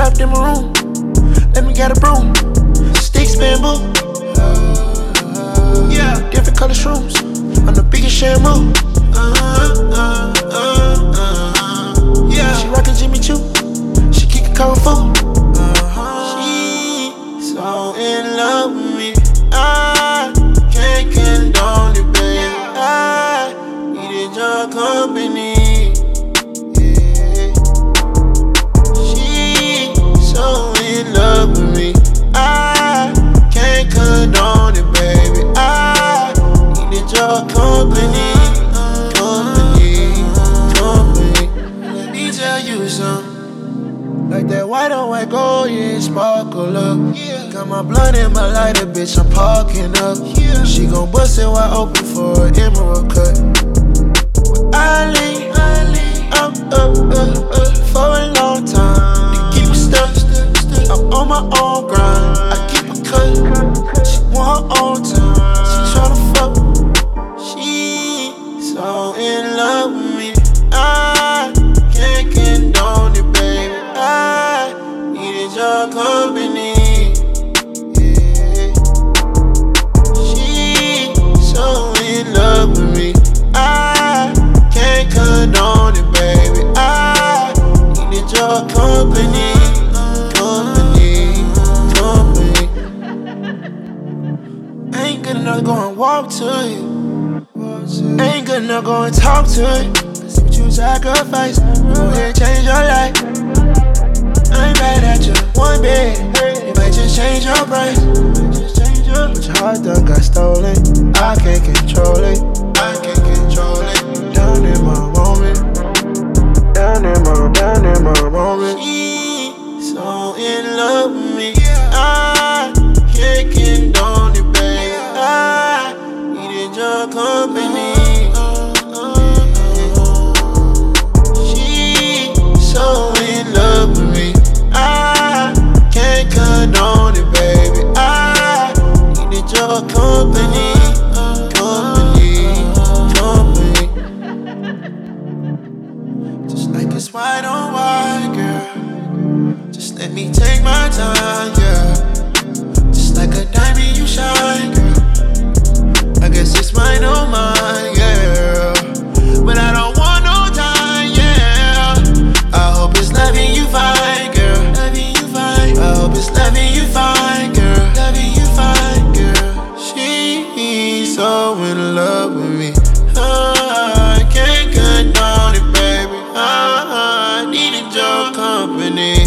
trapped in my room. Let me get a broom. Sticks, bamboo. Yeah, different color shrooms. I'm the biggest shampoo. Yeah, she rockin' Jimmy Choo. She kickin' Kung Fu. She so in love with me. I can't condone it, baby. I needed your company. Yeah. She so in love with me. I can't condone it, baby. I needed your company. Let me tell you something. Like that white on white gold, yeah, sparkle up. Yeah. Got my blunt in my lighter, bitch, I'm parking up. Yeah. She gon' bust it wide open for an emerald cut. I lean up for a long time. To keep it stuck. I'm on my own grind. I keep it cut. She want her own time. She tryna fuck. She so in love with me. I can't condone it, baby. I needed your company. Yeah. She so in love with me. I can't condone it, baby. I needed your company. Ain't good enough, go and walk to you. Ain't good enough, go and talk to it. See what you sacrifice. Go ahead, change your life. I ain't mad at you. One bed, it might just change your price. But your heart done got stolen. I can't control it. I can't control it. Down in my moment. Down in my moment. She so in love with me. I can't condone it, baby. I needed your company. She so in love with me. I can't condone it, baby. I needed your company. Just like it's white on white, girl. Just let me take my time, yeah. Just like a diamond, you shine, girl. I guess it's mine, oh mine, yeah. But I don't want no time, yeah. I hope it's loving you fine, girl. Loving you fine. I hope it's loving you fine, girl. Loving you fine, girl. She's so in love with me. I can't condone it, baby. I needed your company.